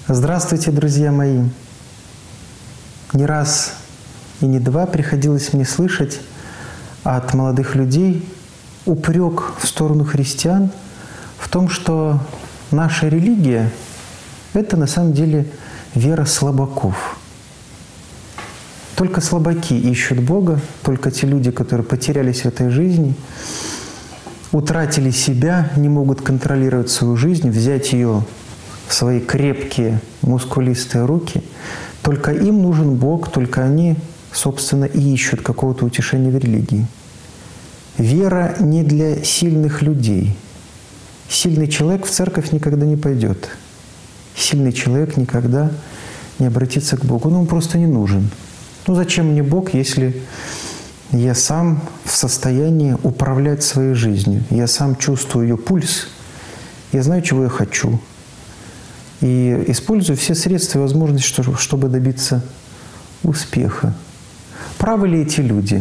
Здравствуйте, друзья мои! Не раз и не два приходилось мне слышать от молодых людей упрек в сторону христиан в том, что наша религия — это на самом деле вера слабаков. Только слабаки ищут Бога, только те люди, которые потерялись в этой жизни, утратили себя, не могут контролировать свою жизнь, взять ее в свои крепкие, мускулистые руки. Только им нужен Бог, только они, собственно, и ищут какого-то утешения в религии. Вера не для сильных людей. Сильный человек в церковь никогда не пойдет. Сильный человек никогда не обратится к Богу. Он просто не нужен. Ну зачем мне Бог, если я сам в состоянии управлять своей жизнью? Я сам чувствую ее пульс, я знаю, чего я хочу. И использую все средства и возможности, чтобы добиться успеха. Правы ли эти люди?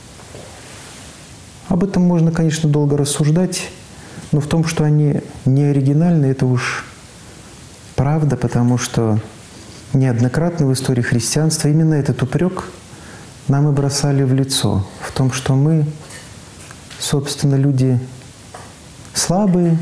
Об этом можно, конечно, долго рассуждать, но в том, что они не оригинальны, это уж правда, потому что неоднократно в истории христианства именно этот упрек нам и бросали в лицо, в том, что мы, собственно, люди слабые,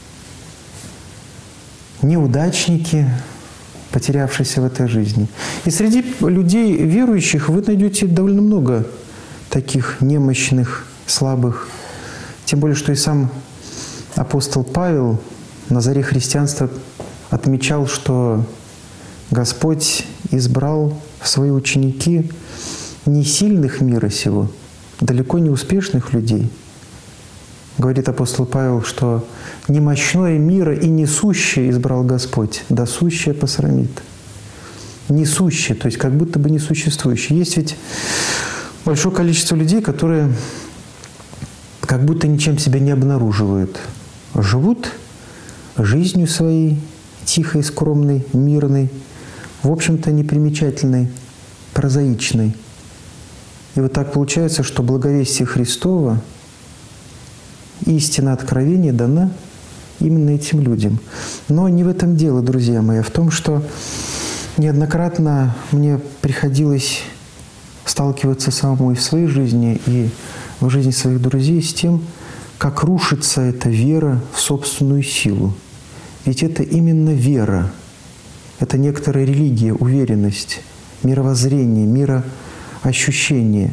неудачники, потерявшиеся в этой жизни. И среди людей верующих вы найдете довольно много таких немощных, слабых. Тем более, что и сам апостол Павел на заре христианства отмечал, что Господь избрал в свои ученики не сильных мира сего, далеко не успешных людей. Говорит апостол Павел, что немощное мира и несущее избрал Господь, да сущее посрамит. Несущее, то есть как будто бы несуществующее. Есть ведь большое количество людей, которые как будто ничем себя не обнаруживают. Живут жизнью своей, тихой, скромной, мирной, в общем-то непримечательной, прозаичной. И вот так получается, что благовестие Христово, истина откровения дана именно этим людям. Но не в этом дело, друзья мои, а в том, что неоднократно мне приходилось сталкиваться самому и в своей жизни, и в жизни своих друзей с тем, как рушится эта вера в собственную силу. Ведь это именно вера, это некоторая религия, уверенность, мировоззрение, мироощущение.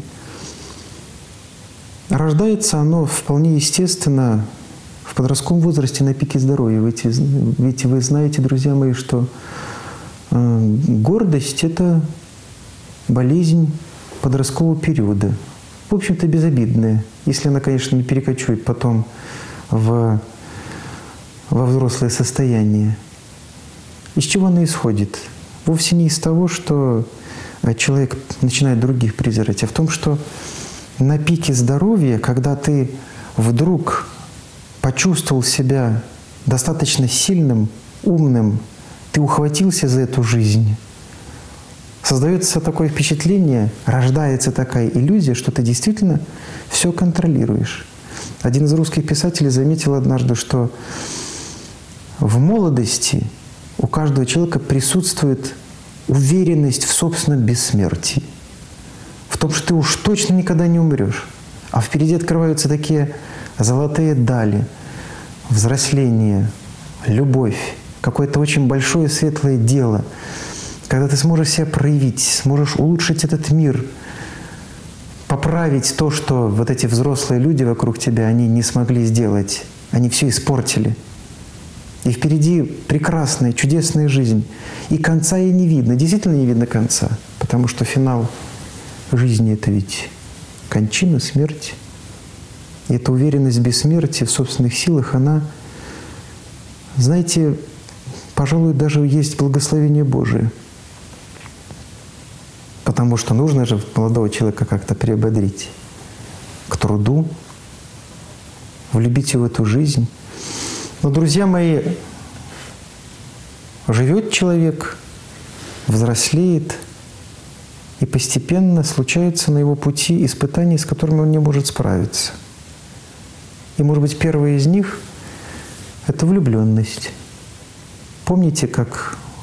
Рождается оно вполне естественно в подростковом возрасте на пике здоровья. Ведь вы знаете, друзья мои, что гордость — это болезнь подросткового периода. В общем-то, безобидная, если она, конечно, не перекочует потом во взрослое состояние. Из чего она исходит? Вовсе не из того, что человек начинает других презирать, а в том, что на пике здоровья, когда ты вдруг почувствовал себя достаточно сильным, умным, ты ухватился за эту жизнь, создается такое впечатление, рождается такая иллюзия, что ты действительно все контролируешь. Один из русских писателей заметил однажды, что в молодости у каждого человека присутствует уверенность в собственном бессмертии, в том, что ты уж точно никогда не умрешь. А впереди открываются такие золотые дали, взросление, любовь, какое-то очень большое светлое дело, когда ты сможешь себя проявить, сможешь улучшить этот мир, поправить то, что вот эти взрослые люди вокруг тебя, они не смогли сделать, они все испортили. И впереди прекрасная, чудесная жизнь. И конца ей не видно. Действительно не видно конца. Потому что финал жизни — это ведь кончина, смерть. И эта уверенность в бессмертии, в собственных силах, она, знаете, пожалуй, даже есть благословение Божие. Потому что нужно же молодого человека как-то приободрить к труду, влюбить его в эту жизнь. Но, друзья мои, живет человек, взрослеет, и постепенно случаются на его пути испытания, с которыми он не может справиться. И, может быть, первое из них — это влюбленность. Помните, как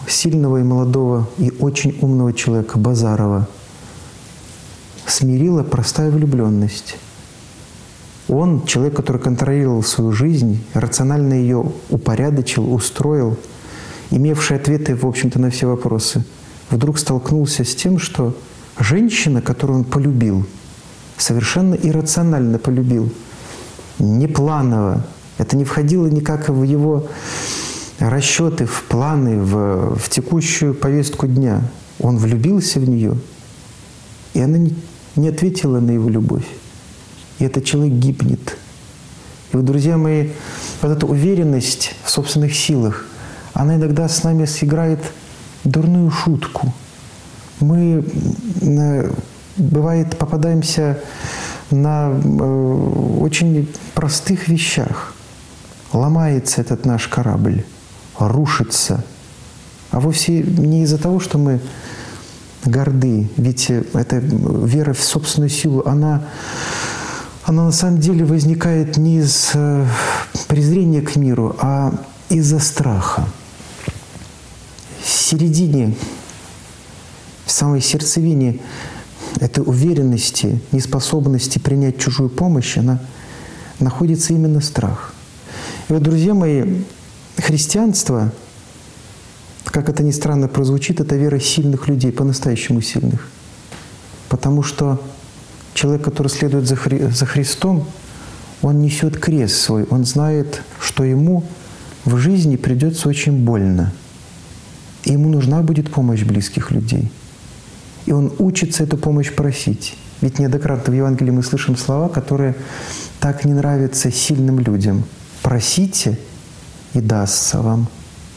сильного и молодого и очень умного человека Базарова смирила простая влюбленность. Он, человек, который контролировал свою жизнь, рационально ее упорядочил, устроил, имевший ответы, в общем-то, на все вопросы, вдруг столкнулся с тем, что женщина, которую он полюбил, совершенно иррационально полюбил, не планово. Это не входило никак в его расчеты, в планы, в текущую повестку дня. Он влюбился в нее, и она не ответила на его любовь. И этот человек гибнет. И вот, друзья мои, вот эта уверенность в собственных силах, она иногда с нами сыграет дурную шутку. Мы, бывает, попадаемся на очень простых вещах. Ломается этот наш корабль, рушится. А вовсе не из-за того, что мы горды. Ведь эта вера в собственную силу, она на самом деле возникает не из презрения к миру, а из-за страха. В середине, в самой сердцевине этой уверенности, неспособности принять чужую помощь, она находится именно страх. И вот, друзья мои, христианство, как это ни странно прозвучит, это вера сильных людей, по-настоящему сильных. Потому что человек, который следует за Христом, он несет крест свой, он знает, что ему в жизни придется очень больно. И ему нужна будет помощь близких людей. И он учится эту помощь просить. Ведь неоднократно в Евангелии мы слышим слова, которые так не нравятся сильным людям. «Просите, и дастся вам.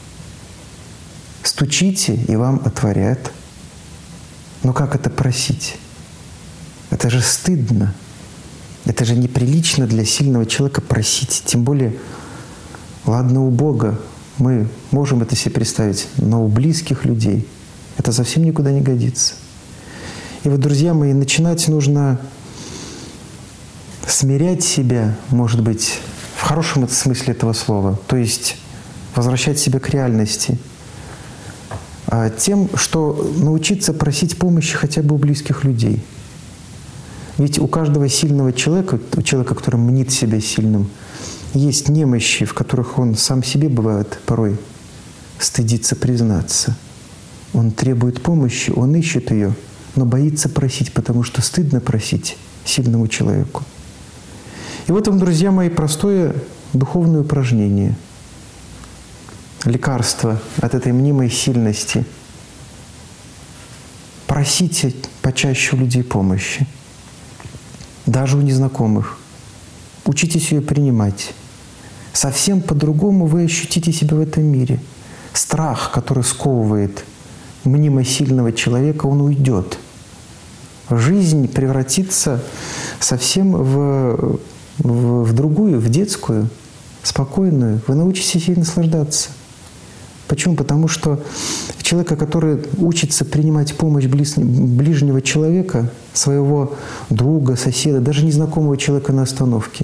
Стучите, и вам отворят». Но как это просить? Это же стыдно. Это же неприлично для сильного человека просить. Тем более, ладно, у Бога мы можем это себе представить, но у близких людей это совсем никуда не годится. И вот, друзья мои, начинать нужно смирять себя, может быть, в хорошем смысле этого слова, то есть возвращать себя к реальности, тем, что научиться просить помощи хотя бы у близких людей. Ведь у каждого сильного человека, у человека, который мнит себя сильным, есть немощи, в которых он сам себе, бывает, порой стыдится признаться. Он требует помощи, он ищет ее, но боится просить, потому что стыдно просить сильному человеку. И вот вам, друзья мои, простое духовное упражнение. Лекарство от этой мнимой сильности. Просите почаще у людей помощи. Даже у незнакомых. Учитесь ее принимать. Совсем по-другому вы ощутите себя в этом мире. Страх, который сковывает мнимо сильного человека, он уйдет. Жизнь превратится совсем в другую, в детскую, спокойную. Вы научитесь ей наслаждаться. Почему? Потому что человека, который учится принимать помощь ближнего человека, своего друга, соседа, даже незнакомого человека на остановке,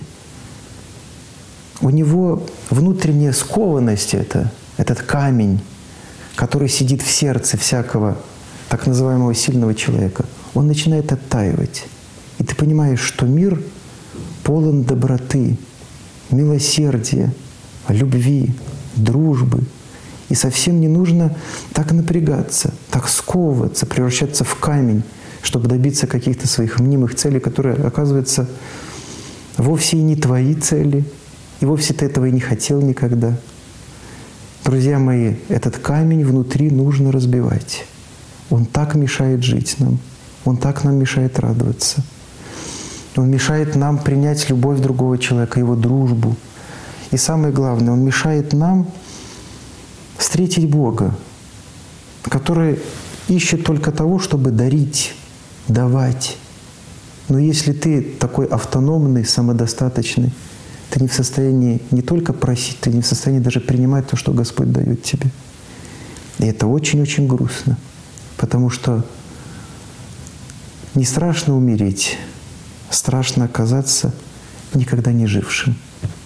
у него внутренняя скованность, этот камень, который сидит в сердце всякого так называемого сильного человека, он начинает оттаивать. И ты понимаешь, что мир полон доброты, милосердия, любви, дружбы. И совсем не нужно так напрягаться, так сковываться, превращаться в камень, чтобы добиться каких-то своих мнимых целей, которые, оказывается, вовсе и не твои цели, и вовсе ты этого и не хотел никогда. Друзья мои, этот камень внутри нужно разбивать. Он так мешает жить нам, он так нам мешает радоваться. Он мешает нам принять любовь другого человека, его дружбу. И самое главное, он мешает нам встретить Бога, который ищет только того, чтобы дарить, давать. Но если ты такой автономный, самодостаточный, ты не в состоянии не только просить, ты не в состоянии даже принимать то, что Господь дает тебе. И это очень-очень грустно, потому что не страшно умереть, страшно оказаться никогда не жившим.